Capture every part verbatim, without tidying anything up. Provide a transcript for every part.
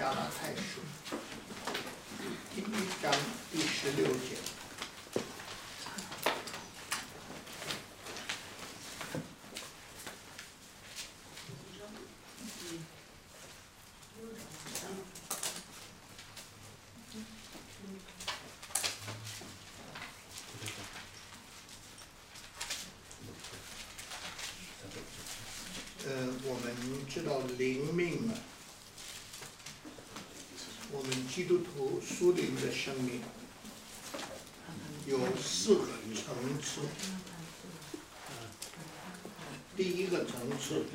加拉太书第一章第十六节。我们知道灵命啊，我们基督徒属灵的生命有四个层次。第一个层次，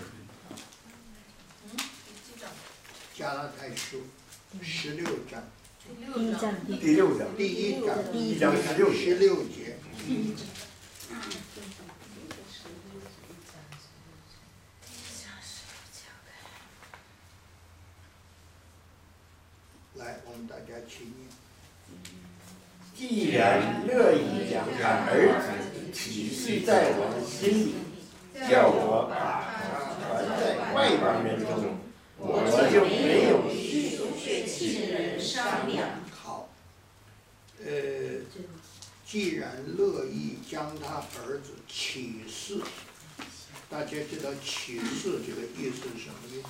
加拉太书十六章， 第六章， 第一章， 第一章十六十六节。来，我们大家起念。 既然乐意将他儿子启示在我的心里，叫我把他传在外邦人中，我就没有与属血气的人商量。 好，呃，既然乐意将他儿子启示，大家知道启示这个意思是什么意思？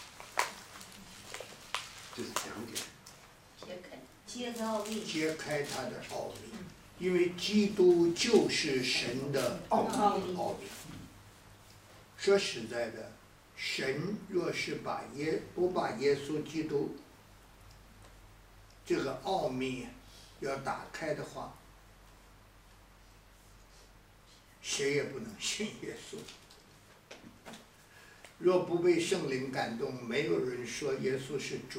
就是讲解。 揭开奥秘， 揭开他的奥秘，因为基督就是神的奥秘。奥秘。说实在的，神若是把耶不把耶稣基督这个奥秘要打开的话，谁也不能信耶稣。若不被圣灵感动，没有人说耶稣是主。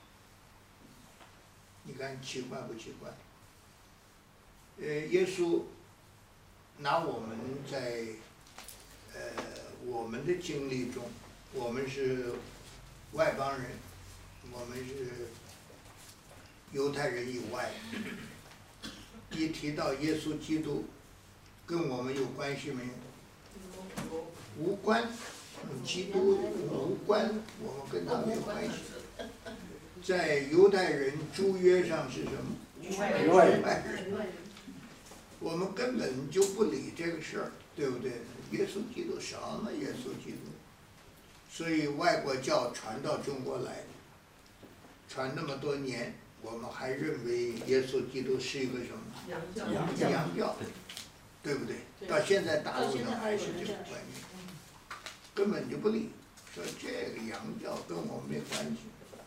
你看奇怪不奇怪？呃，耶稣拿我们在呃我们的经历中，我们是外邦人，我们是犹太人以外，一提到耶稣基督，跟我们有关系没有？无关，基督无关，我们跟他没有关系。在犹太人诸约上是什么？ 局外人。我们根本就不理这个事儿，对不对？耶稣基督什么耶稣基督？所以外国教传到中国来，传那么多年，我们还认为耶稣基督是一个什么？ 洋教。 洋教，对不对？到现在大陆上还是这个观念，根本就不理，说这个洋教跟我们没关系。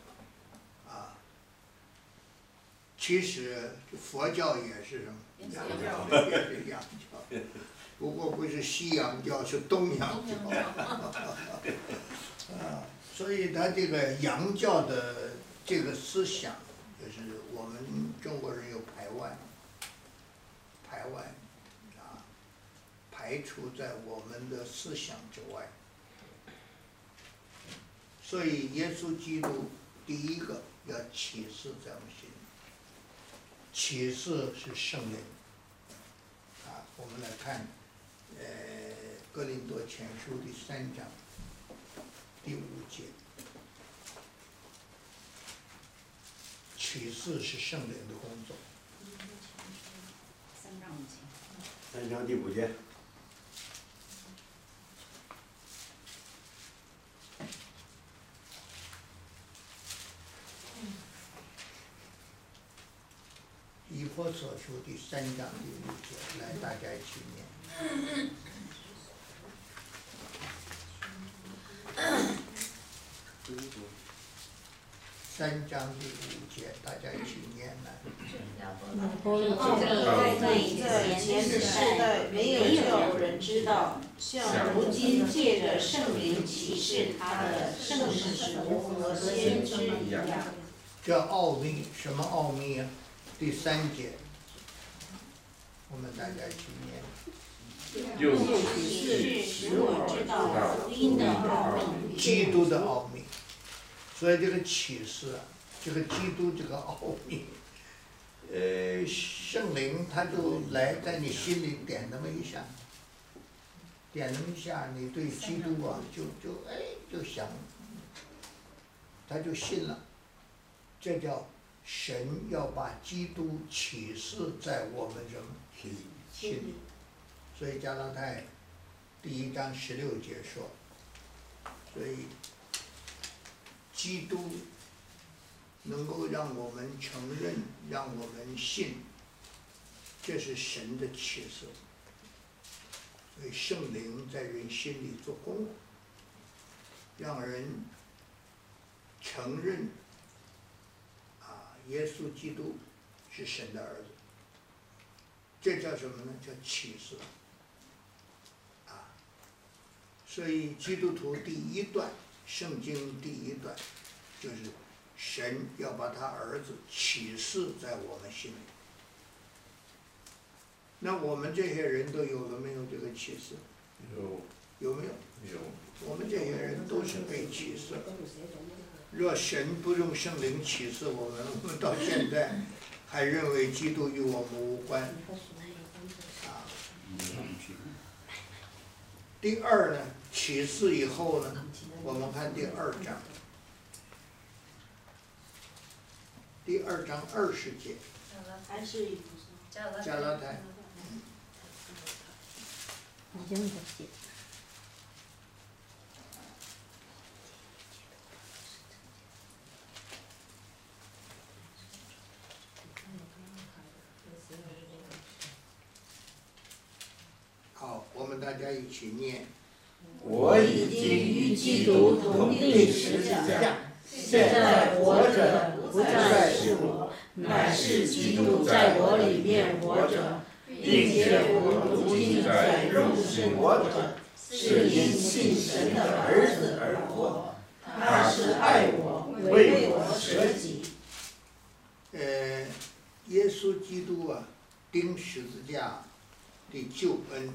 其实佛教也是什么？洋教，也是洋教，不过不是西洋教，是东洋教。啊，所以他这个洋教的这个思想，就是我们中国人有排外，排外，啊，排除在我们的思想之外。所以耶稣基督第一个要启示在我们心里。启示是圣灵，啊，我们来看，呃，哥林多前书第三章第五节，启示是圣灵的工作。 三章五节。 三章第五节。 以弗所书第三章第五节，来大家一起念。三章第五节，大家一起念来。 奥秘在以前的世代没有叫人知道，像如今借着圣灵启示他的圣使徒和先知一样。 这奥秘什么奥秘啊？第三节，我们大家一起念。 又是使我知道福音的奥秘， 基督的奥秘。所以这个启示啊，这个基督这个奥秘，呃，圣灵他就来在你心里点那么一下，点那么一下，你对基督啊，就就哎就想，他就信了。 这叫神要把基督启示在我们什么心里心里。所以加拉太第一章十六节说，所以基督能够让我们承认，让我们信，这是神的启示。所以圣灵在人心里做工，让人承认啊，耶稣基督是神的儿子。这叫什么呢？叫启示。啊，所以基督徒第一段，圣经第一段，就是神要把他儿子启示在我们心里。那我们这些人都有了没有这个启示？ 有。 有没有？ 有。 我们这些人都是被启示。若神不用圣灵启示我们，我们到现在还认为基督与我们无关。啊。第二呢，启示以后呢，我们看第二章。第二章二十节。 还是加拉太。好，我们大家一起念。 我已经与基督同定十字架，现在活着不再是我，乃是基督在我里面活着，并且我如今在肉身活着，是因信神的儿子而活。他是爱我，为我舍己。 呃，耶稣基督啊，钉十字架的救恩，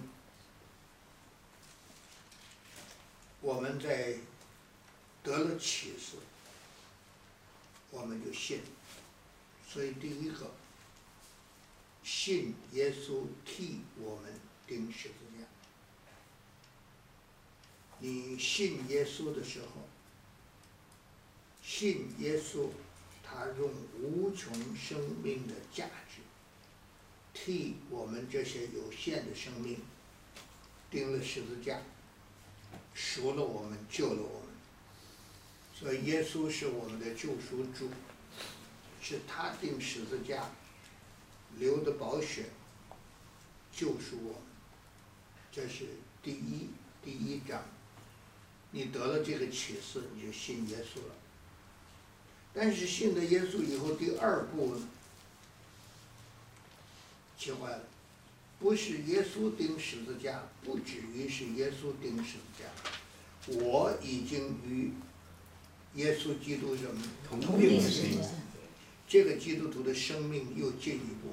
我们在得了启示，我们就信。所以第一个，信耶稣替我们钉十字架。你信耶稣的时候，信耶稣，他用无穷生命的价值，替我们这些有限的生命钉了十字架，赎了我们，救了我们。所以耶稣是我们的救赎主，是他钉十字架流的宝血救赎我们。这是第一第一章，你得了这个启示，你就信耶稣了。但是信了耶稣以后，第二步呢，奇怪了，不是耶稣钉十字架，不止于是耶稣钉十字架，我已经与耶稣基督什么同定十字架。 这个基督徒的生命又进一步，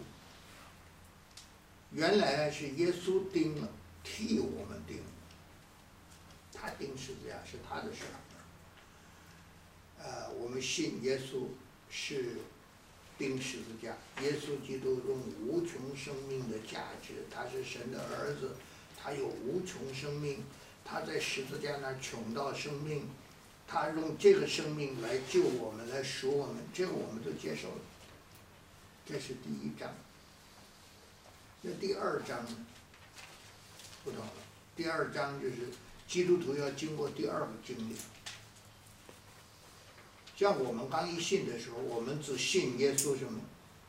原来是耶稣钉了，替我们钉，他钉十字架是他的事儿。呃，我们信耶稣是钉十字架，耶稣基督用无穷生命的价值，他是神的儿子，他有无穷生命，他在十字架那儿穷到生命，他用这个生命来救我们，来赎我们，这个我们都接受了。这是第一章。那第二章呢？不同了。第二章就是基督徒要经过第二个经历。像我们刚一信的时候，我们只信耶稣什么？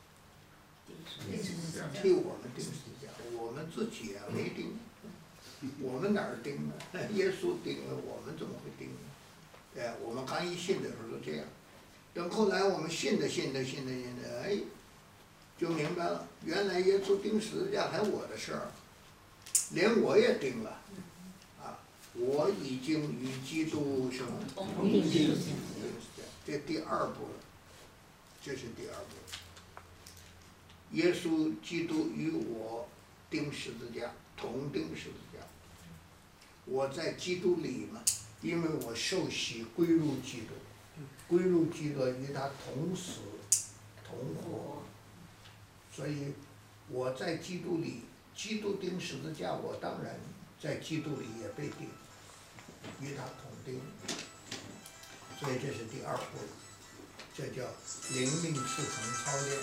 替我们钉十字架，我们自己啊没钉，我们哪儿钉呢？耶稣钉了，我们怎么会钉呢？对，我们刚一信的时候都这样，等后来我们信的信的信的信的，哎，就明白了，原来耶稣钉十字架还我的事儿，连我也钉了，啊，我已经与基督什么同定十字架。 这第二步了，这是第二步。耶稣基督与我钉十字架，同钉十字架。我在基督里嘛，因为我受洗归入基督，归入基督与他同死同活，所以我在基督里，基督钉十字架，我当然在基督里也被钉，与他同钉。所以这是第二步。 这叫灵命赤诚操练。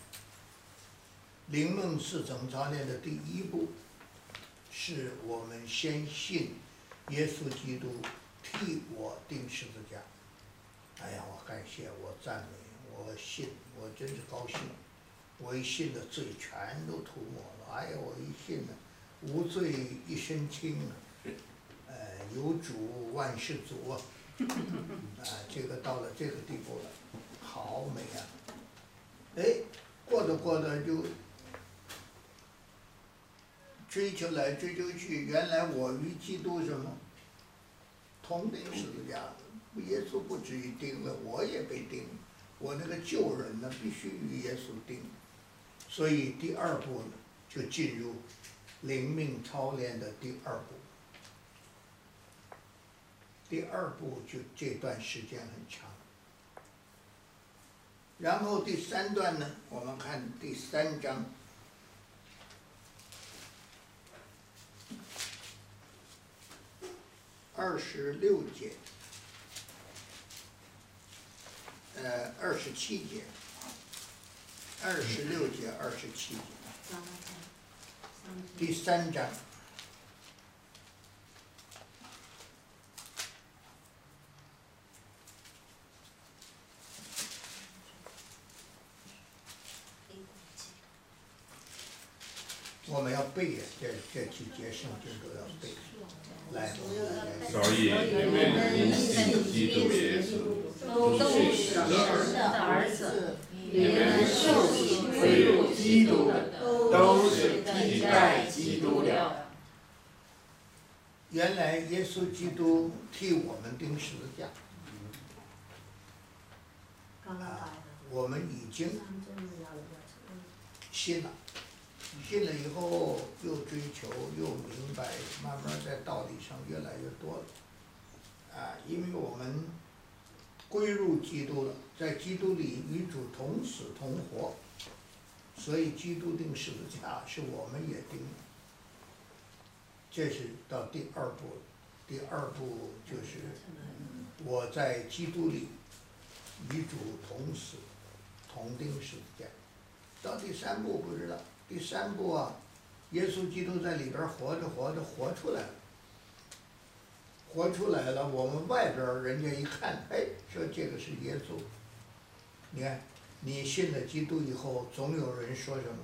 灵命赤诚操练的第一步，是我们先信耶稣基督替我钉十字架。哎呀，我感谢，我赞美，我信，我真是高兴。我一信了，罪全都涂抹了。哎呀，我一信了，无罪一身轻啊！呃，有主万事足啊！啊，这个到了这个地步了，好美啊！哎，过着过着就追求来追求去，原来我与基督什么同钉十字架，耶稣不至于钉了，我也被钉了。我那个旧人呢，必须与耶稣钉。所以第二步呢，就进入灵命操练的第二步。第二步就这段时间很长。然后第三段呢，我们看第三章。二十六节，呃，二十七节，二十六节，二十七节，第三章。我们要背呀，这这几节圣经都要背。来， 所以你们因信基督耶稣，都是神的儿子，你们受洗归入基督的，都是替代基督了。 原来耶稣基督替我们钉十字架，啊，我们已经信了。信了以后，又追求，又明白，慢慢在道理上越来越多了。啊，因为我们归入基督了，在基督里与主同死同活，所以基督钉十字架是我们也钉了。这是到第二步了。第二步就是我在基督里与主同死同钉十字架。到第三步不知道。第三步啊，耶稣基督在里边活着活着活出来了，活出来了，我们外边人家一看，哎，说这个是耶稣。你看，你信了基督以后，总有人说什么？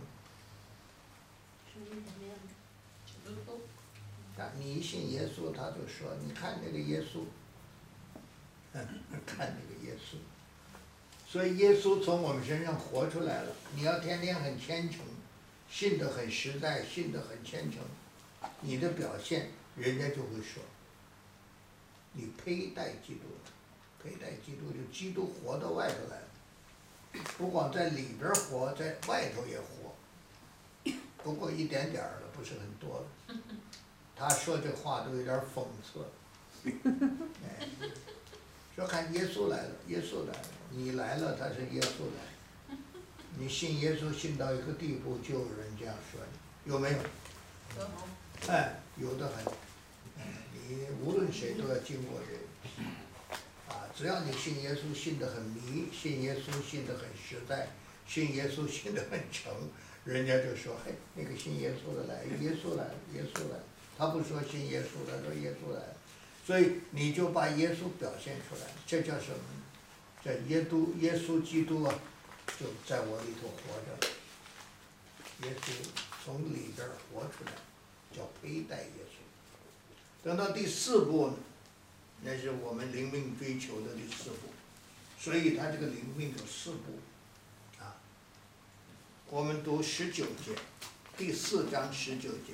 啊，你一信耶稣，他就说，你看那个耶稣，看那个耶稣。所以耶稣从我们身上活出来了。你要天天很虔诚。信得很实在，信得很虔诚，你的表现，人家就会说，你佩戴基督，佩戴基督就基督活到外头来了，不光在里边活，在外头也活，不过一点点儿了，不是很多了。他说这话都有点讽刺，哎，说看耶稣来了，耶稣来了，你来了，他是耶稣来了。你信耶稣信到一个地步，就有人这样说你，有没有？有。哎，有的很。你无论谁都要经过这个。啊，只要你信耶稣信得很迷，信耶稣信得很实在，信耶稣信得很诚，人家就说，嘿，那个信耶稣的来，耶稣来了，耶稣来了。他不说信耶稣的，说耶稣来了。所以你就把耶稣表现出来，这叫什么呢？这耶稣耶稣基督啊。就在我里头活着，耶稣从里边活出来，叫佩戴耶稣。等到第四步呢，那是我们灵命追求的第四步，所以他这个灵命有四步，啊，我们读十九节，第四章十九节。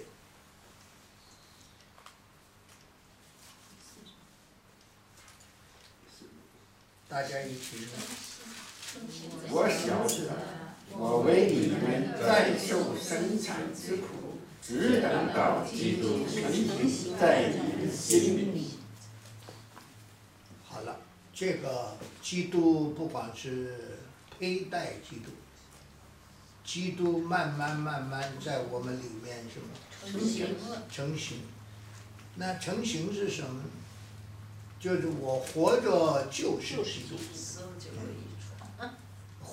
大家一起呢。 我晓得，我为你们再受生产之苦，只等到基督成形在你们心里。 好了，这个基督不光是佩戴基督，基督慢慢慢慢在我们里面什么？ 成型了。 成型。那成型是什么？就是我活着就是基督。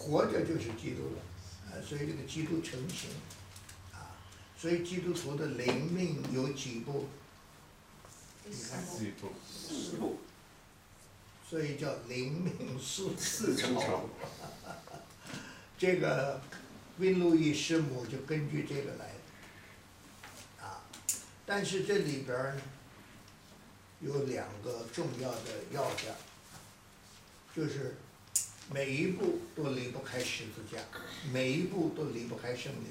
活着就是基督了，啊，所以这个基督成形，啊，所以基督徒的灵命有几步？你看， 四步， 四步， 所以叫灵命四四层朝。 这个温路易师母就根据这个来的，啊，但是这里边儿呢有两个重要的要点，就是每一步都离不开十字架，每一步都离不开圣灵。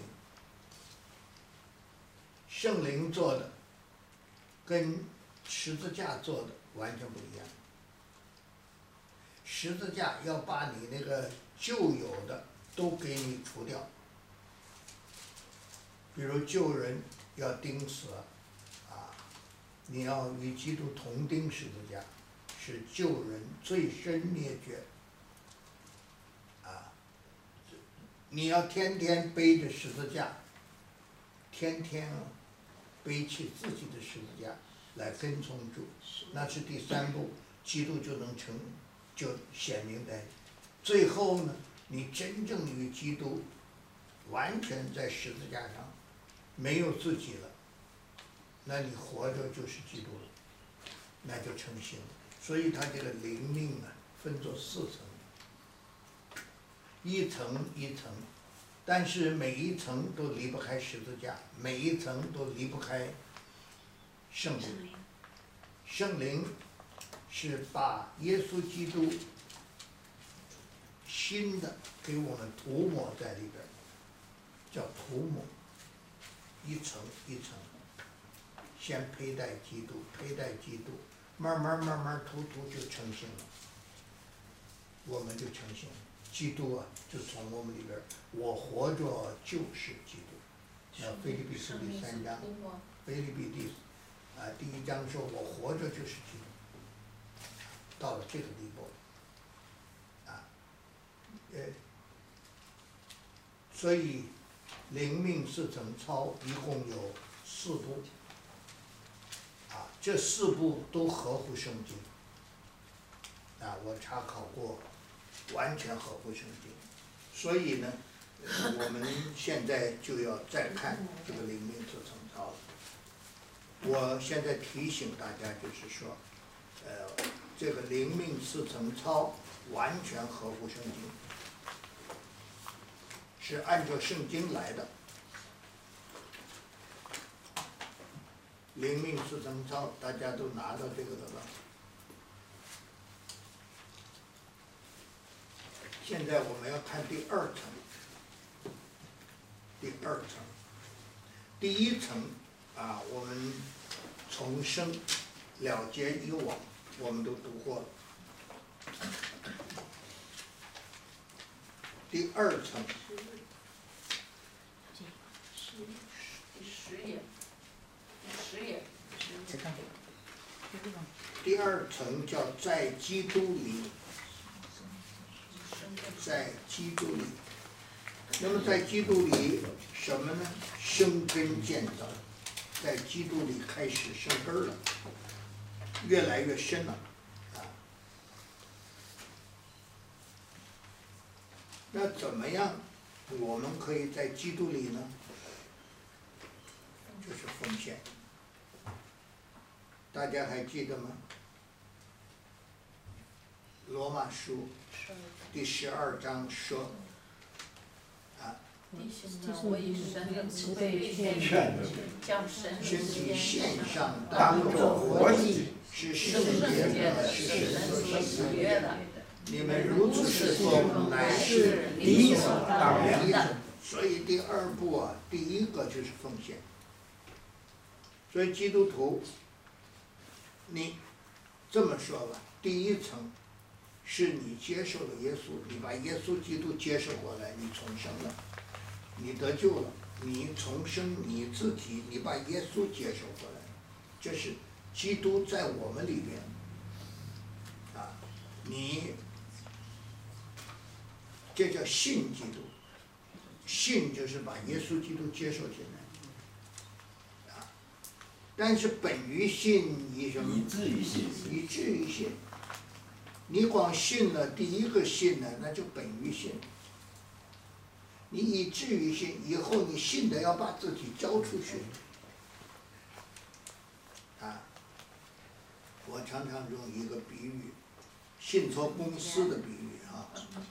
圣灵做的跟十字架做的完全不一样。十字架要把你那个旧有的都给你除掉，比如旧人要钉死，啊，你要与基督同钉十字架，使旧人罪身灭绝，啊，你要天天背着十字架，天天啊背起自己的十字架来跟从主，那是第三步，基督就能成就显明在你。最后呢，你真正与基督完全在十字架上没有自己了，那你活着就是基督了，那就成形了。所以他这个灵命啊分作四层，一层一层，但是每一层都离不开十字架，每一层都离不开圣灵。圣灵是把耶稣基督新的给我们涂抹在里边，叫涂抹，一层一层，先佩戴基督，佩戴基督，慢慢慢慢涂涂就成型了，我们就成型了。基督啊，就从我们里边，我活着就是基督。那腓立比书第三章，腓立比第啊第一章说，我活着就是基督。到了这个地步，啊，呃，所以灵命四层操一共有四步，啊，这四步都合乎圣经，啊，我查考过，完全合乎圣经，所以呢，我们现在就要再看这个灵命四层操了。我现在提醒大家，就是说，呃。这个灵命四层操完全合乎圣经，是按照圣经来的。灵命四层操大家都拿到这个了吧？现在我们要看第二层，第二层，第一层啊，我们重生了结以往。我们都读过了。第二层， 第十页，第十页， 第二层叫在基督里，在基督里。那么在基督里什么呢？生根建造，在基督里开始生根了。越来越深了，啊，那怎么样我们可以在基督里呢？就是奉献。大家还记得吗？罗马书第十二章说，啊， 弟兄们，我以神的慈悲劝劝你，将神的身体献上当作活祭， 是圣洁的，是神所喜悦的。你们如此侍奉，乃是理所当然的。所以第二步啊，第一个就是奉献。所以基督徒，你这么说吧，第一层是你接受了耶稣，你把耶稣基督接受过来，你重生了，你得救了，你重生你自己，你把耶稣接受过来，这是基督在我们里边，啊，你这叫信基督，信就是把耶稣基督接受进来，啊，但是本于信以什么？ 以至于信， 以至于信。你光信了第一个信呢，那就本于信， 你以至于信，以后你信的要把自己交出去。啊，我常常用一个比喻，信托公司的比喻啊。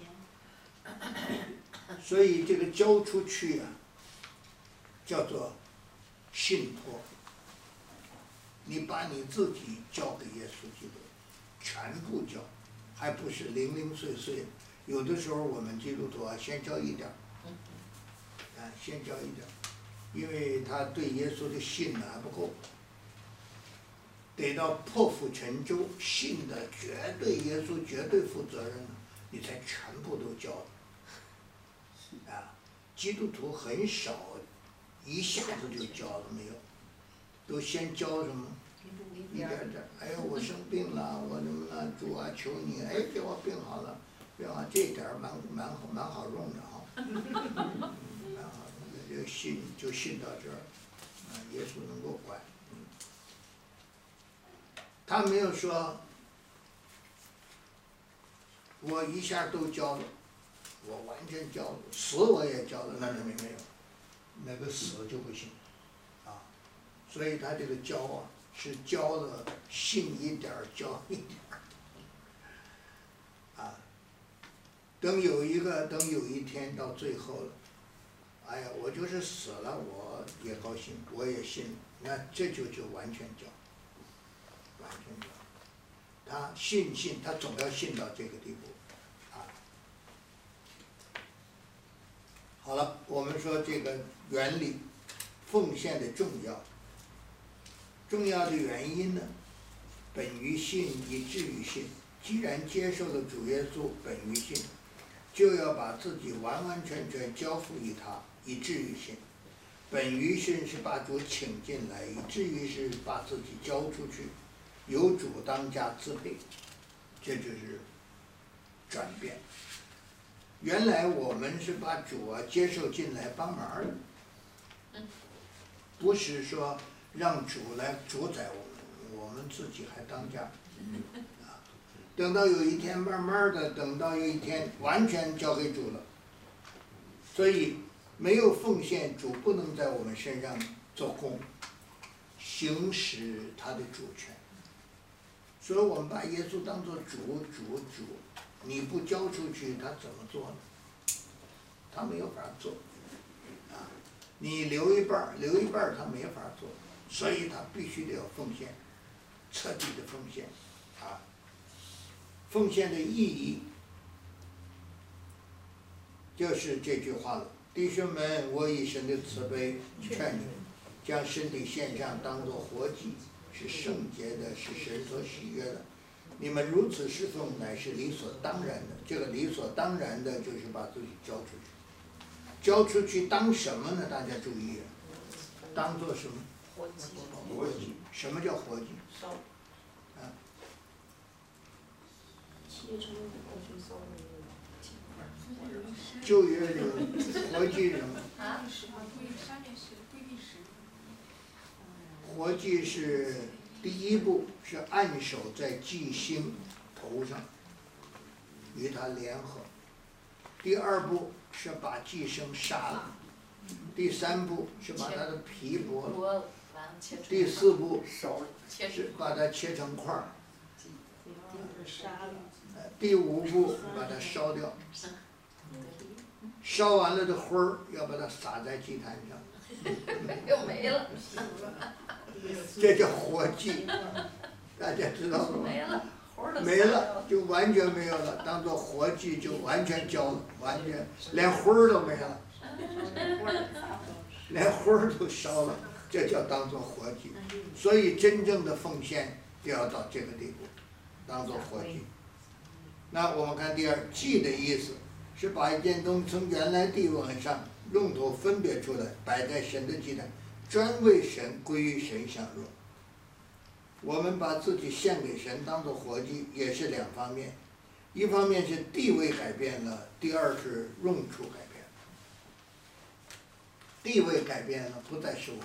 所以这个交出去啊，叫做信托。你把你自己交给耶稣基督，全部交，还不是零零碎碎。有的时候我们基督徒啊，先交一点儿，啊，先交一点儿，因为他对耶稣的信呢还不够，得到破釜沉舟，信的绝对耶稣绝对负责任了，你才全部都交了。啊，基督徒很少一下子就交了没有，都先交什么？一点点，哎呦，我生病了，我怎么了？主啊，求你，哎，给我病好了，病好，这点儿蛮蛮好，蛮好用的哈，蛮好用的，这个信就信到这儿，啊，耶稣能够管，嗯，他没有说，我一下都交了，我完全交了，死我也交了，那里面没有，那个死就不行，啊，所以他这个交啊。是交了信一点儿，交一点儿，啊，等有一个，等有一天到最后了，哎呀，我就是死了，我也高兴，我也信，那这就就完全交，完全交，他信信，他总要信到这个地步，啊，好了，我们说这个原理，奉献的重要。重要的原因呢，本于信，以至于信。既然接受了主耶稣，本于信，就要把自己完完全全交付于他，以至于信。本于信是把主请进来，以至于是把自己交出去，由主当家支配，这就是转变。原来我们是把主啊接受进来帮忙的，不是说。让主来主宰我们，我们自己还当家，啊，等到有一天慢慢的，等到有一天完全交给主了，所以没有奉献，主不能在我们身上做工，行使他的主权。所以我们把耶稣当作主主主，你不交出去，他怎么做呢？他没有法做，啊，你留一半留一半他没法做。所以他必须得要奉献，彻底的奉献，啊，奉献的意义就是这句话了。弟兄们，我以神的慈悲劝你们，将身体献上，当作活祭，是圣洁的，是神所喜悦的。你们如此侍奉，乃是理所当然的。这个理所当然的，就是把自己交出去。交出去当什么呢？大家注意，当做什么？ 活祭， 活祭， 什么叫活祭？ 烧， 啊，旧约有活祭是什么？ 啊， 活祭是第一步是按手在祭星头上，与他联合；第二步是把祭牲杀了；第三步是把他的皮剥了。第四步是把它切成块儿，第五步把它烧掉，烧完了的灰儿要把它撒在祭坛上， 又没了， 这叫活祭，大家知道吗？ 没了， 没了就完全没有了，当做活祭就完全交了，完全连灰儿都没了，连灰儿都烧了。这叫当作活祭，所以真正的奉献就要到这个地步，当作活祭。那我们看第二，祭的意思是把一件东西从原来地往上用途分别出来，摆在神的祭坛，专为神归于神享用。我们把自己献给神当作活祭，也是两方面，一方面是地位改变了，第二是用处改变了。地位改变了，不再是我们。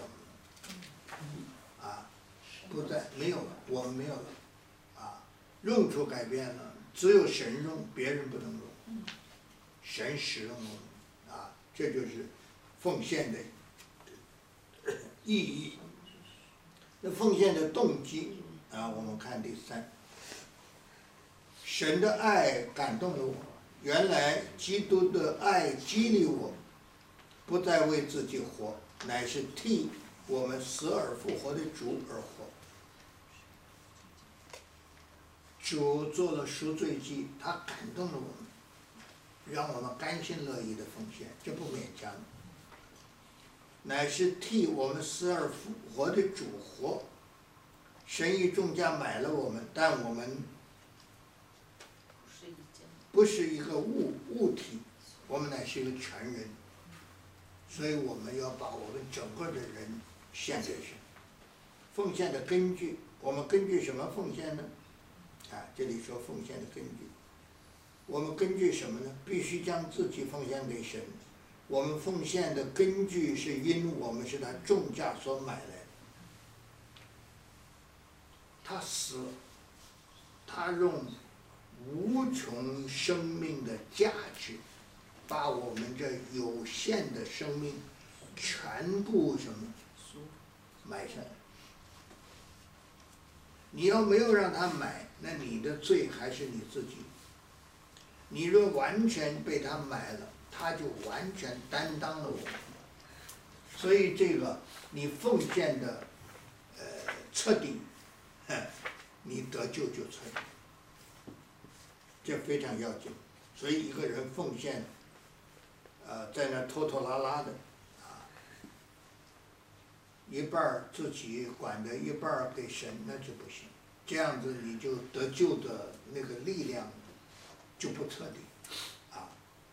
啊，不再没有了，我们没有了，啊，用处改变了，只有神用，别人不能用，神使用我们，啊， 这就是奉献的意义。那奉献的动机啊，我们看第三，神的爱感动了我，原来基督的爱激励我，不再为自己活，乃是替我们死而复活的主而活。主做了赎罪祭，他感动了我们，让我们甘心乐意的奉献，这不勉强。乃是替我们死而复活的主活。神以重价买了我们，但我们不是一个物物体，我们乃是一个全人，所以我们要把我们整个的人献给神。奉献的根据，我们根据什么奉献呢？啊，这里说奉献的根据，我们根据什么呢？必须将自己奉献给神。我们奉献的根据是因我们是他重价所买来的。他死了，他用无穷生命的价值，把我们这有限的生命全部什么买下来。你要没有让他买，那你的罪还是你自己。你若完全被他买了，他就完全担当了我们。所以这个你奉献的呃彻底，你得救就彻底，这非常要紧。所以一个人奉献，呃，在那拖拖拉拉的，啊，一半儿自己管着，一半儿给神，那就不行。这样子你就得救的那个力量就不彻底，啊。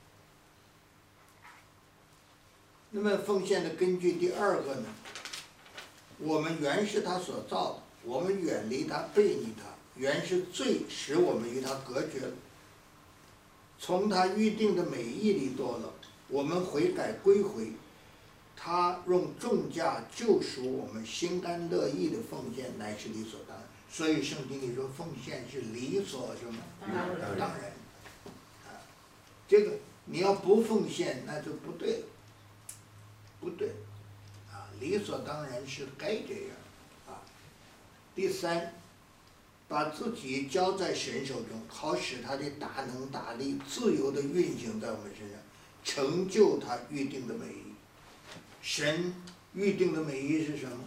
那么奉献的根据第二个呢，我们原是他所造的，我们远离他，背逆他，原是罪使我们与他隔绝了。从他预定的美意里堕落，我们悔改归回，他用重价救赎我们，心甘乐意的奉献乃是理所当然。所以圣经里说奉献是理所什么当然，啊，这个你要不奉献那就不对了，不对，啊，理所当然是该这样，啊。第三，把自己交在神手中，好使他的大能大力自由地运行在我们身上，成就他预定的美意。神预定的美意是什么？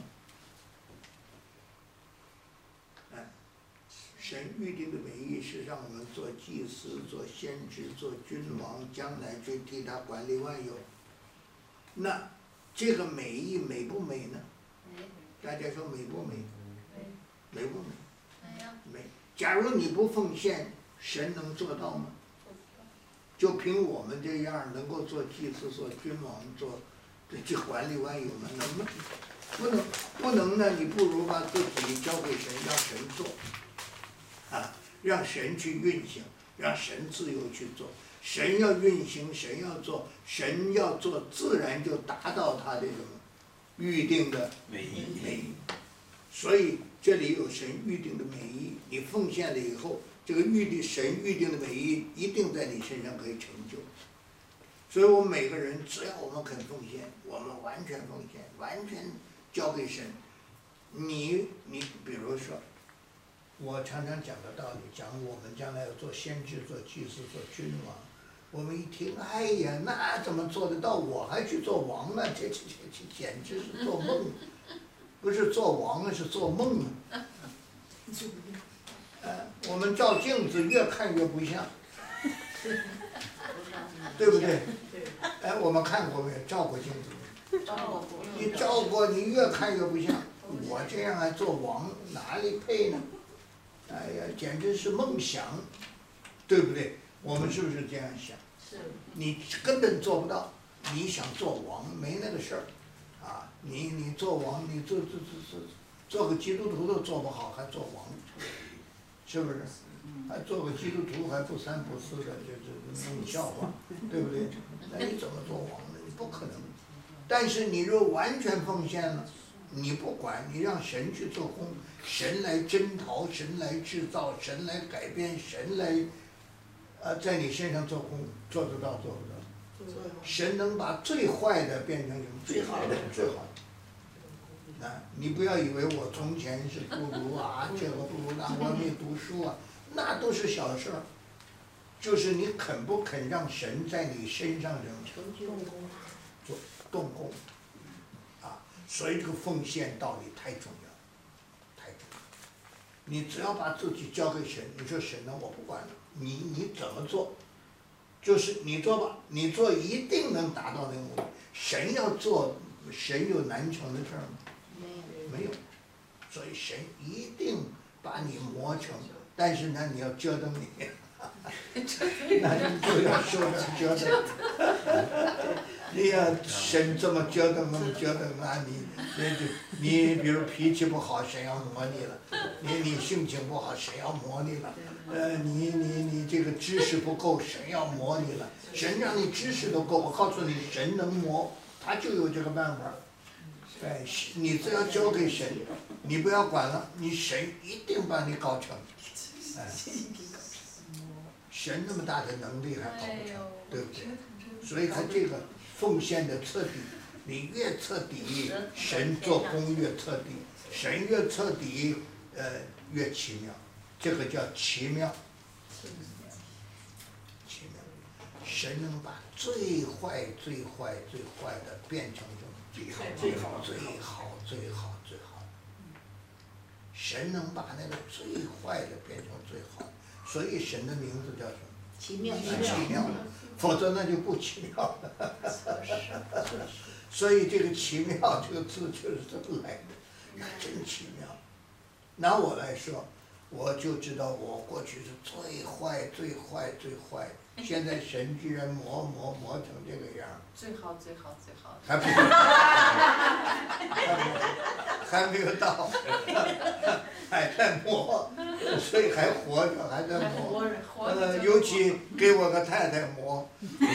哎，神预定的美意是让我们做祭司、做先知、做君王，将来去替他管理万有。那这个美意美不美呢？大家说美不美？美不美？美。假如你不奉献，神能做到吗？就凭我们这样能够做祭司、做君王、做这管理万有吗？能吗？不能，不能呢。你不如把自己交给神，让神做，啊，让神去运行，让神自由去做。神要运行，神要做，神要做，自然就达到他的什么预定的美意。所以这里有神预定的美意，你奉献了以后，这个预定神预定的美意一定在你身上可以成就。所以我们每个人只要我们肯奉献，我们完全奉献，完全交给神。你你比如说，我常常讲的道理，讲我们将来要做先知、做祭司、做君王。我们一听，哎呀，那怎么做得到？我还去做王呢？这这这这简直是做梦！不是做王啊，是做梦啊！呃，我们照镜子越看越不像，对不对？哎，我们看过没有？照过镜子没有？ 照过。 你照过，你越看越不像。我这样还做王，哪里配呢？哎呀，简直是梦想，对不对？我们是不是这样想？ 是。 你根本做不到，你想做王没那个事儿，啊，你你做王，你做做做做做个基督徒都做不好，还做王，是不是？还做个基督徒还不三不四的，这这弄笑话，对不对？那你怎么做王呢？你不可能。但是你若完全奉献了，你不管，你让神去做工，神来征讨，神来制造，神来改变，神来。呃，在你身上做工，做得到做不到？ 神能把最坏的变成什么？最好的，最好的。啊，你不要以为我从前是不如啊，这个不如那，我没读书啊，那都是小事儿。就是你肯不肯让神在你身上什么做动工，啊，所以这个奉献道理太重要，太重要。你只要把自己交给神，你说神呢，我不管了，你你怎么做？就是你做吧，你做一定能达到那个目的。神要做，神有难成的事儿吗？没有，所以神一定把你磨成，但是呢，你要折腾你，那你就要受点折腾。你要神这么折腾那么折腾，那你那就你比如脾气不好，神要磨你了；你你性情不好，神要磨你了。呃，你你你这个知识不够，神要磨你了。神让你知识都够，我告诉你，神能磨，他就有这个办法。哎，你只要交给神，你不要管了，你神一定把你搞成。哎，神那么大的能力还搞不成，对不对？所以他这个奉献的彻底，你越彻底，神做工越彻底，神越彻底，呃，越奇妙。这个叫奇妙，奇妙，神能把最坏、最坏、最坏的变成最好、最好、最好、最好、最好。神能把那个最坏的变成最好，所以神的名字叫什么？ 奇妙， 奇妙，否则那就不奇妙了。所以这个奇妙这个字就是这么来的，那真奇妙。拿我来说。我就知道我过去是最坏、最坏、最坏，现在神居然磨磨磨成这个样。 最好、最好、最好。 还不，还没有到，还在磨，所以还活着，还在磨。呃，尤其给我个太太磨。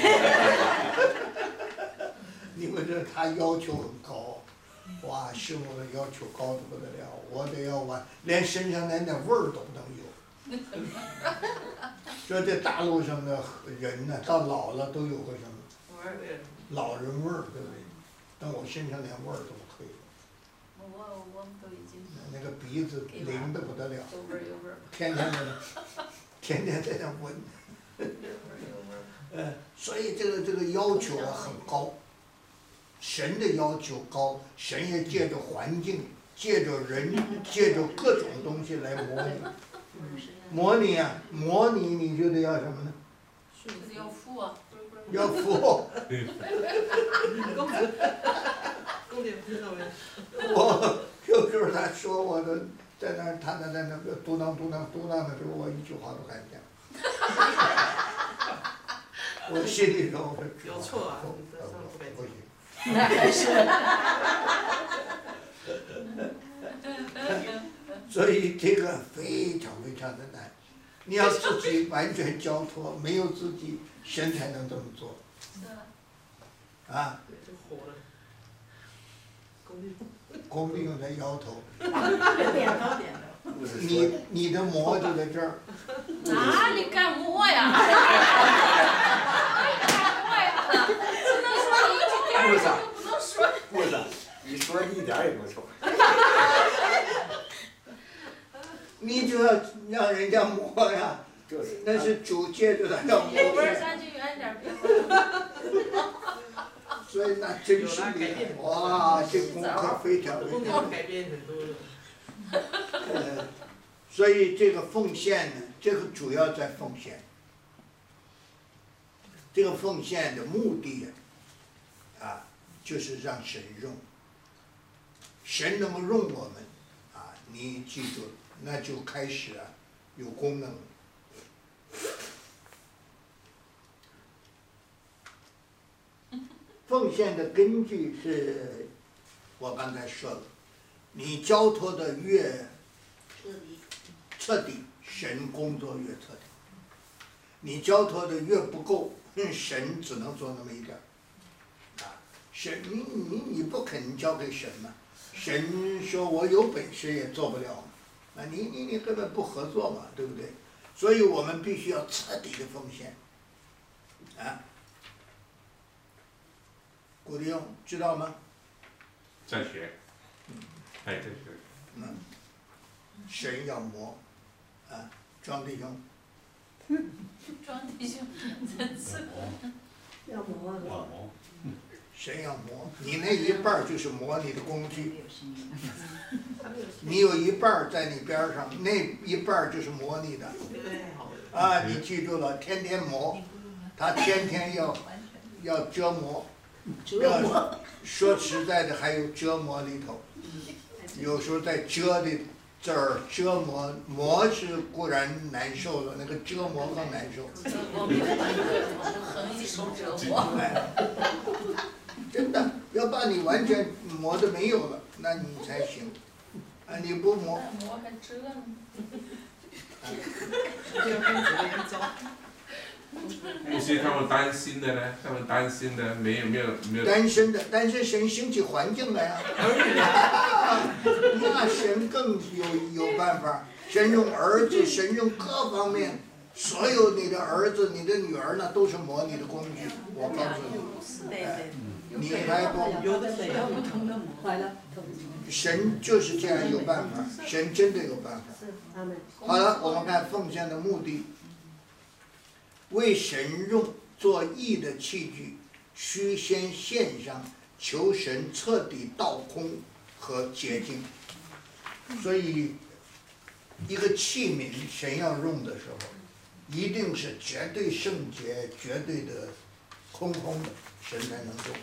你们这他要求很高。哇，师傅的要求高得不得了，我得要完，连身上连点味儿都不能有。说这大陆上的人呢，到老了都有个什么？老人味儿，对不对？但我身上连味儿都不可以。 我我们都已经。 那个鼻子灵得不得了。 有味儿有味儿。 天天在那，天天在那闻。 有味儿有味儿。 呃，所以这个这个要求啊很高。神的要求高，神也借着环境，借着人，借着各种东西来磨你，磨你啊，磨你，你就得要什么呢？ 就是要富啊。 要富。我有时候他说我的，在那儿他在那那个嘟囔嘟囔嘟囔的时候，我一句话都敢讲。我心里头我说有错啊，不行。 那还是。 所以这个非常非常的难，你要自己完全交托，没有自己，神才能这么做。啊。工地用在腰头。 点头点头。 你你的馍就在这儿。 哪里干馍呀？ 部长，部长，你说的一点也不错。 你就要让人家磨呀，那是主借着他要磨。 有味儿咱就远点别磨。 所以那真是厉害，哇，这功课非常非常。 改变很多了。 呃，所以这个奉献呢，这个主要在奉献。这个奉献的目的啊，就是让神用。神能够用我们，啊，你记住，那就开始啊，有功能。奉献的根据是，我刚才说了，你交托的越彻底，神工作越彻底；你交托的越不够，神只能做那么一点儿。啊，神，你你你不肯交给神嘛？神说我有本事也做不了嘛，啊，你你你根本不合作嘛，对不对？所以我们必须要彻底的奉献，啊。 古利用知道吗？ 在学，哎，在学。 嗯，神要磨，啊，庄弟兄。 庄弟兄，真是。 要磨磨。 神要磨，你那一半儿就是磨你的工具，你有一半儿在你边儿上，那一半儿就是磨你的。啊，你记住了，天天磨，他天天要要折磨，要说实在的，还有折磨里头，有时候在折的这儿折磨，磨是固然难受了，那个折磨更难受。 我明白，横一手折磨。 真的要把你完全磨的没有了，那你才行。啊，你不磨。 磨还折呢。 有些他们担心的呢，他们担心的没有没有没有。 单身的，单身神兴起环境来啊！那神更有有办法，神用儿子，神用各方面，所有你的儿子、你的女儿呢，都是磨你的工具。我告诉你，哎，你还不有的没有不同的磨。 神就是这样有办法，神真的有办法。好了，我们看奉献的目的。为神用做义的器具，须先献上，求神彻底倒空和洁净。所以，一个器皿神要用的时候，一定是绝对圣洁、绝对的空空的，神才能用。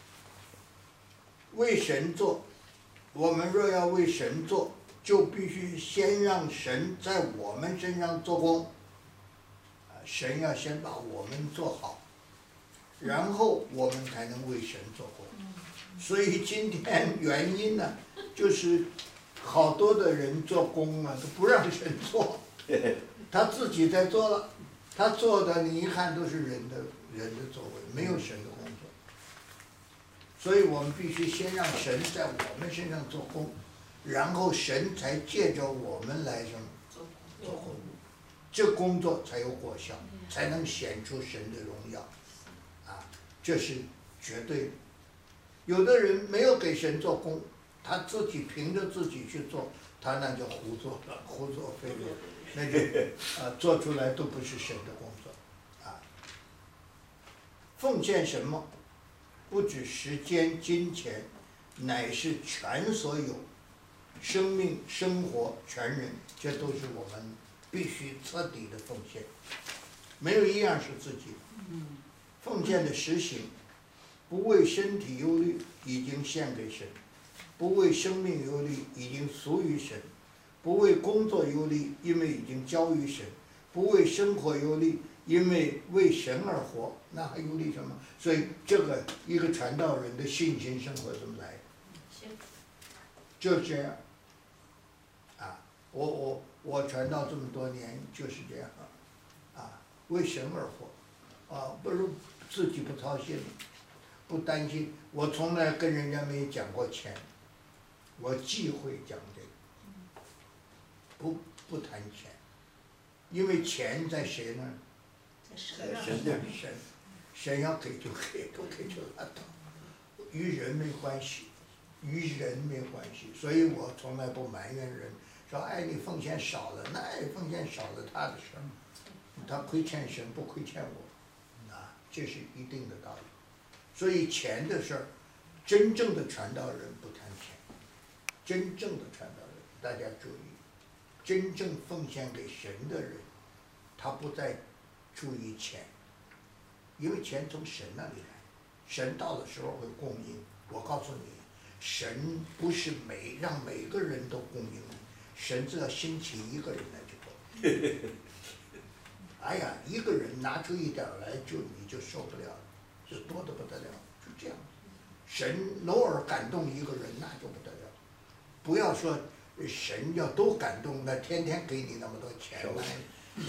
为神做，我们若要为神做，就必须先让神在我们身上做工。神要先把我们做好，然后我们才能为神做工。所以今天原因呢，就是好多的人做工啊，都不让神做，他自己在做了，他做的你一看都是人的人的作为，没有神的工作。所以我们必须先让神在我们身上做工，然后神才借着我们来什么做工。这工作才有果效，才能显出神的荣耀，啊，这是绝对的。有的人没有给神做工，他自己凭着自己去做，他那就胡做了，胡作非为，那就啊做出来都不是神的工作，啊。奉献什么？不止时间、金钱，乃是全所有，生命、生活、全人，这都是我们必须彻底的奉献，没有一样是自己的。奉献的实行，不为身体忧虑，已经献给神；不为生命忧虑，已经属于神；不为工作忧虑，因为已经交于神；不为生活忧虑，因为为神而活，那还忧虑什么？所以这个一个传道人的信心生活怎么来？就这样。啊，我我。我传道这么多年就是这样啊，为神而活，啊，不是自己不操心，不担心。我从来跟人家没讲过钱，我忌讳讲这个，不不谈钱，因为钱在谁那儿？ 在神在神那儿。 神，神要给就给，不给就拉倒，与人没关系，与人没关系，所以我从来不埋怨人。说哎，你奉献少了，那奉献少了他的事儿，他亏欠神不亏欠我，啊，这是一定的道理。所以钱的事儿，真正的传道人不谈钱，真正的传道人，大家注意，真正奉献给神的人，他不再注意钱，因为钱从神那里来，神到的时候会供应。我告诉你，神不是每让每个人都供应你。神只要兴起一个人来就够。哎呀，一个人拿出一点来就你就受不了了，是多得不得了，就这样。神偶尔感动一个人那就不得了，不要说神要都感动，那天天给你那么多钱，那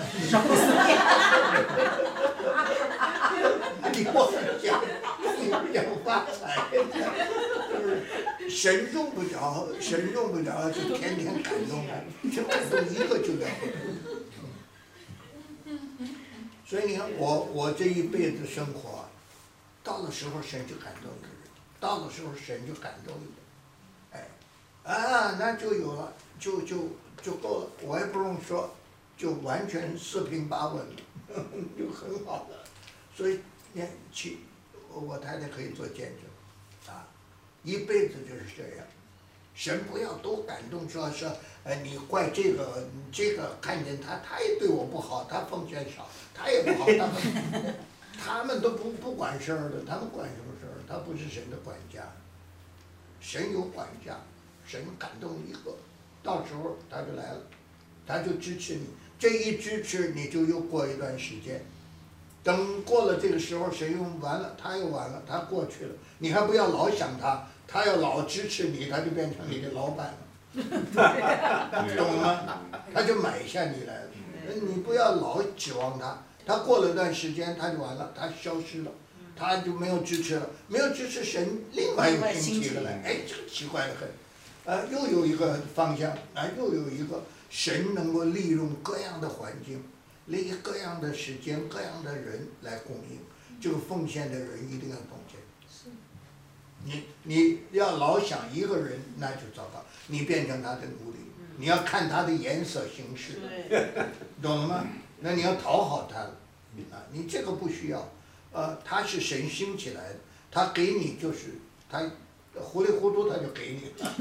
那你我想你想发财。神用不着，神用不着就天天感动，就感动一个就了不得。所以你看我我这一辈子生活，到了时候神就感动一个人， 到的时候神就感动你，哎，啊，那就有了，就就就够了，我也不用说，就完全四平八稳了，就很好了。所以，你去，我太太可以做见证，啊，一辈子就是这样。神不要多感动，说说，呃，你怪这个，你这个看见他，他也对我不好，他奉献少，他也不好，他们，他们都不不管事儿的，他们管什么事儿？他不是神的管家，神有管家，神感动一个，到时候他就来了，他就支持你，这一支持你就又过一段时间，等过了这个时候，神用完了，他又完了，他过去了，你还不要老想他。他要老支持你，他就变成你的老板了，懂吗？他就买下你来了。你不要老指望他，他过了一段时间他就完了，他消失了，他就没有支持了，没有支持神，另外又兴起了来，哎，这个奇怪的很，呃，又有一个方向，啊，又有一个神能够利用各样的环境，利用各样的时间、各样的人来供应，这个奉献的人一定要奉献。你你要老想一个人，那就糟糕，你变成他的奴隶，你要看他的颜色行事，懂了吗？那你要讨好他，啊，你这个不需要，呃，他是神兴起来的，他给你就是他糊里糊涂他就给你了，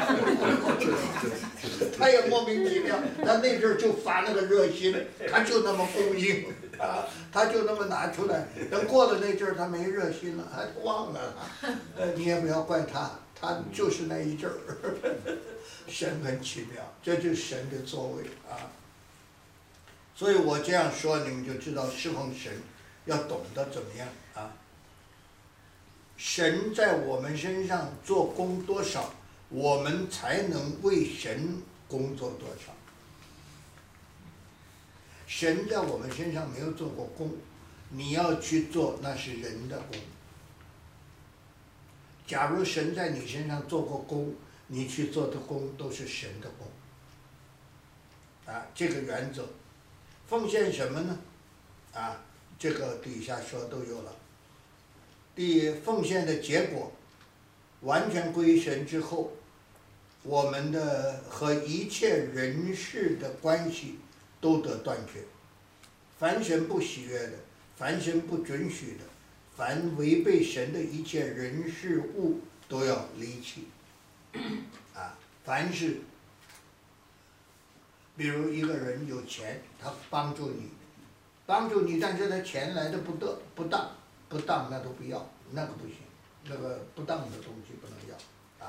他也莫名其妙，他那阵儿就发那个热心，他就那么供应。啊，他就那么拿出来，等过了那阵儿，他没热心了，还忘了，呃，你也不要怪他，他就是那一阵儿，神很奇妙，这就是神的作为啊。所以我这样说，你们就知道侍奉神要懂得怎么样啊。神在我们身上做工多少，我们才能为神工作多少。神在我们身上没有做过工，你要去做那是人的工。假如神在你身上做过工，你去做的工都是神的工。啊，这个原则，奉献什么呢？啊，这个底下说都有了。第一，奉献的结果完全归神之后，我们的和一切人事的关系都得断绝，凡神不喜悦的，凡神不准许的，凡违背神的一切人事物都要离弃。啊，凡是，比如一个人有钱，他帮助你，帮助你，但是他钱来的不得不当，不当那都不要，那个不行，那个不当的东西不能要。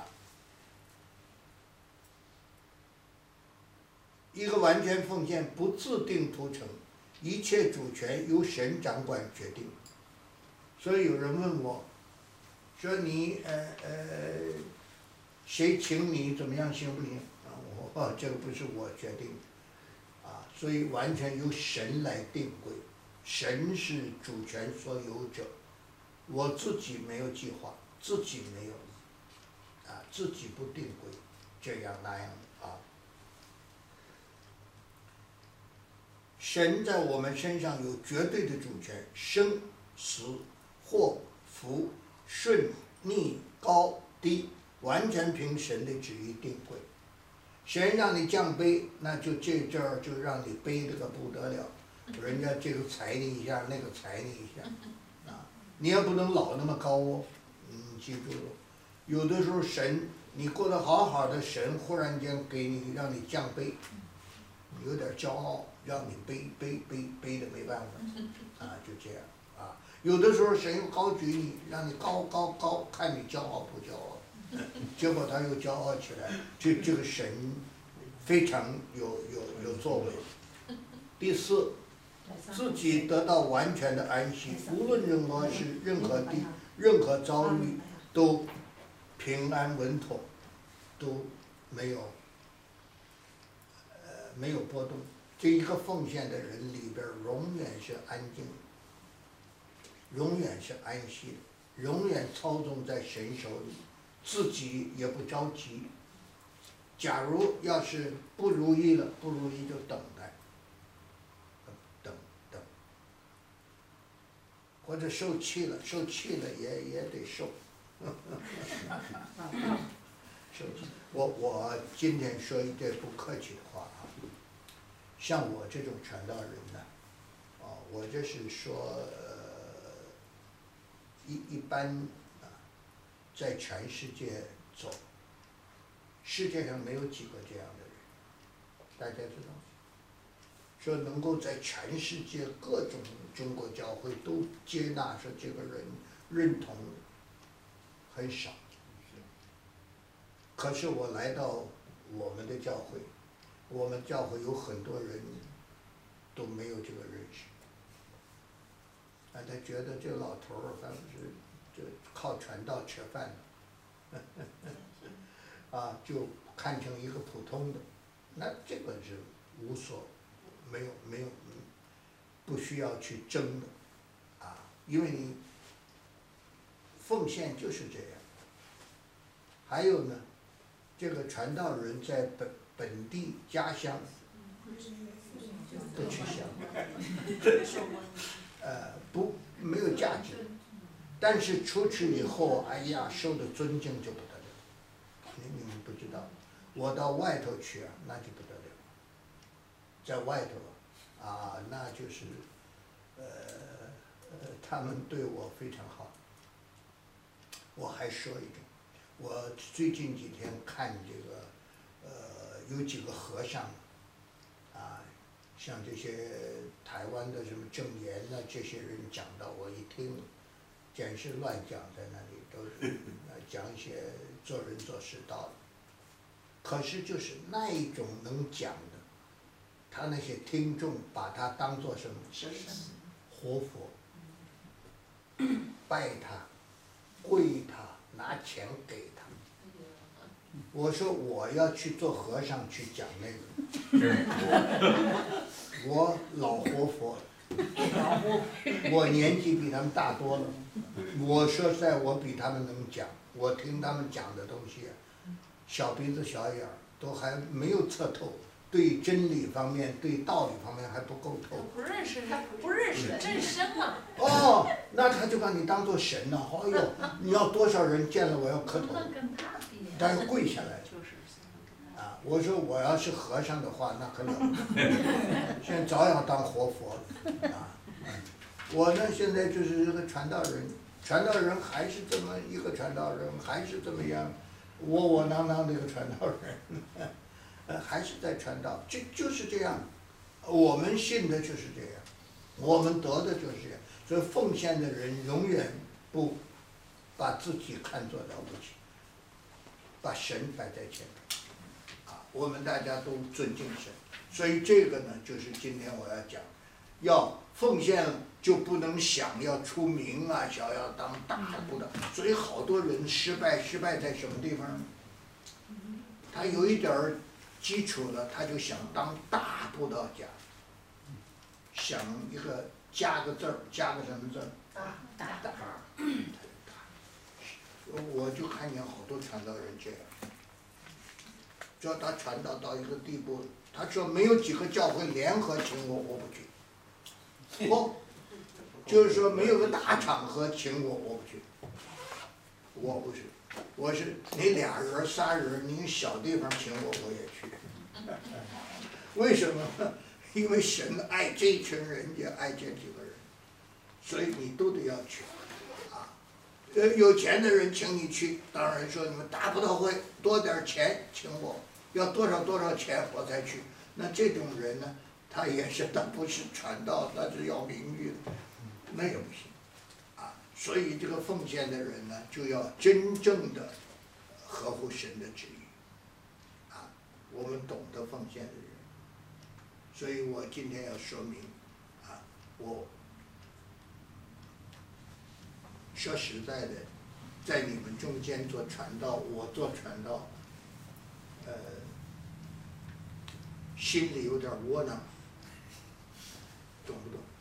一个完全奉献不自定途成，一切主权由神掌管决定。所以有人问我，说你呃呃，谁请你怎么样行不行？啊，我哦这个不是我决定的，啊，所以完全由神来定规，神是主权所有者，我自己没有计划，自己没有，啊，自己不定规，这样那样的啊。神在我们身上有绝对的主权，生、死、祸、福、顺、逆、高、低，完全凭神的旨意定规。神让你降卑，那就这阵儿就让你卑得个不得了，人家这个踩你一下，那个踩你一下，啊，你也不能老那么高哦，你记住了，有的时候神你过得好好的，神忽然间给你让你降卑，有点骄傲。让你背背背背的没办法，啊，就这样啊。有的时候神又高举你，让你高高高，看你骄傲不骄傲，结果他又骄傲起来。这这个神非常有有有作为。第四，自己得到完全的安息，无论任何事、任何地、任何遭遇，都平安稳妥，都没有呃没有波动。这一个奉献的人里边永远是安静的，永远是安息的，永远操纵在神手里，自己也不着急。假如要是不如意了，不如意就等待，等等，或者受气了，受气了也也得受， 是不是？我我今天说一句不客气的话啊，像我这种传道人呢，哦，我这是说，呃，一一般啊，在全世界走，世界上没有几个这样的人，大家知道吗？说能够在全世界各种中国教会都接纳说这个人认同很少。可是我来到我们的教会，我们教会有很多人都没有这个认识，啊，他觉得这老头儿还不是这靠传道吃饭的，啊，就看成一个普通的，那这个是无所没有没有不需要去争的，啊，因为你奉献就是这样。还有呢，这个传道人在本本地家乡不去想，呃，不没有价值，但是出去以后，哎呀，受的尊敬就不得了。你你们不知道，我到外头去啊，那就不得了，在外头啊，那就是呃呃，他们对我非常好。我还说一种，我最近几天看这个，呃，有几个和尚，啊，像这些台湾的什么证言呐，这些人讲到，我一听，简直乱讲，在那里都是讲一些做人做事道理。可是就是那一种能讲的，他那些听众把他当作什么？活佛，拜他，跪他，拿钱给他。我说我要去做和尚去讲那个，我老活佛了，我年纪比他们大多了。我说实在，我比他们能讲，我听他们讲的东西啊，小鼻子小眼儿，都还没有测透，对真理方面、对道理方面还不够透。 不认识他，不认识真身嘛。 哦，那他就把你当做神了，哎呦，你要多少人见了我要磕头，他要跪下来。啊，我说我要是和尚的话，那可了不得，现在早要当活佛了啊。我呢现在就是这个传道人，传道人还是这么一个传道人，还是这么样窝窝囊囊的一个传道人，呃，还是在传道，就就是这样，我们信的就是这样，我们得的就是这样，所以奉献的人永远不把自己看作了不起，把神摆在前面，啊，我们大家都尊敬神，所以这个呢，就是今天我要讲，要奉献就不能想要出名啊，想要当大布道，所以好多人失败，失败在什么地方呢？他有一点儿基础了，他就想当大布道家，想一个加个字儿，加个什么字儿？ 大大大。我就看见好多传道人这样，叫他传道到一个地步，他说没有几个教会联合请我，我不去。我就是说没有个大场合请我，我不去。我不是，我是你俩人仨人，你小地方请我，我也去。为什么？因为神爱这一群人，也爱这几个人，所以你都得要去。啊，呃，有钱的人请你去，当然说你们大布道会多点钱请我，要多少多少钱我才去。那这种人呢？他也是，他不是传道，他是要名誉的，那也不行，啊，所以这个奉献的人呢，就要真正的合乎神的旨意，啊，我们懂得奉献的人，所以我今天要说明，啊，我说实在的，在你们中间做传道，我做传道，呃，心里有点窝囊。懂不懂？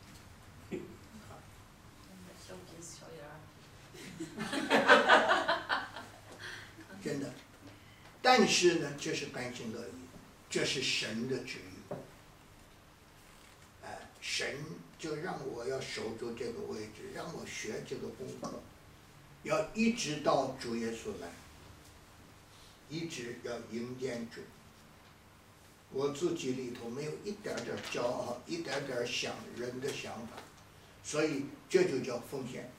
小鼻子小眼儿。 真的，但是呢，这是甘心乐意，这是神的旨意。哎，神就让我要守住这个位置，让我学这个功课， 要一直到主耶稣来，一直要迎接主。我自己里头没有一点点骄傲，一点点想人的想法，所以这就叫奉献。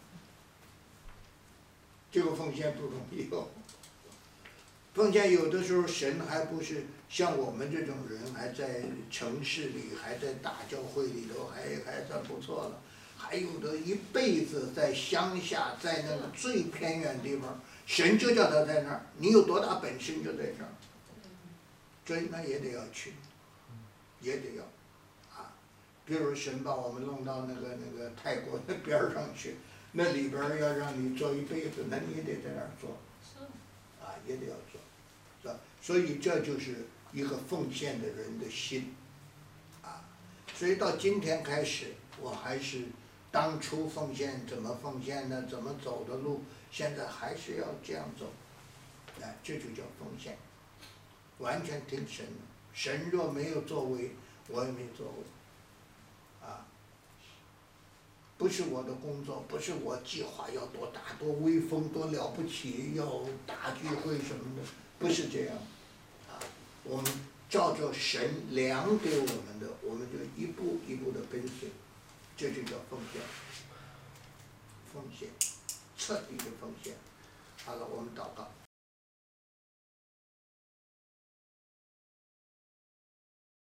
这个奉献不容易哦。奉献有的时候神还不是像我们这种人，还在城市里，还在大教会里头，还还算不错了。还有的一辈子在乡下，在那个最偏远地方，神就叫他在那儿，你有多大本事你就在这儿，所以那也得要去，也得要，啊，比如神把我们弄到那个那个泰国那边儿上去，那里边儿要让你做一辈子，那你也得在那儿做，啊，也得要做，是吧？所以这就是一个奉献的人的心，啊，所以到今天开始，我还是。当初奉献怎么奉献呢？怎么走的路，现在还是要这样走，哎，这就叫奉献，完全听神的。神若没有作为，我也没作为，啊，不是我的工作，不是我计划要多大、多威风、多了不起，要大聚会什么的，不是这样，啊，我们照着神量给我们的，我们就一步一步的跟随。这就叫奉献，奉献，彻底的奉献。好了，我们祷告。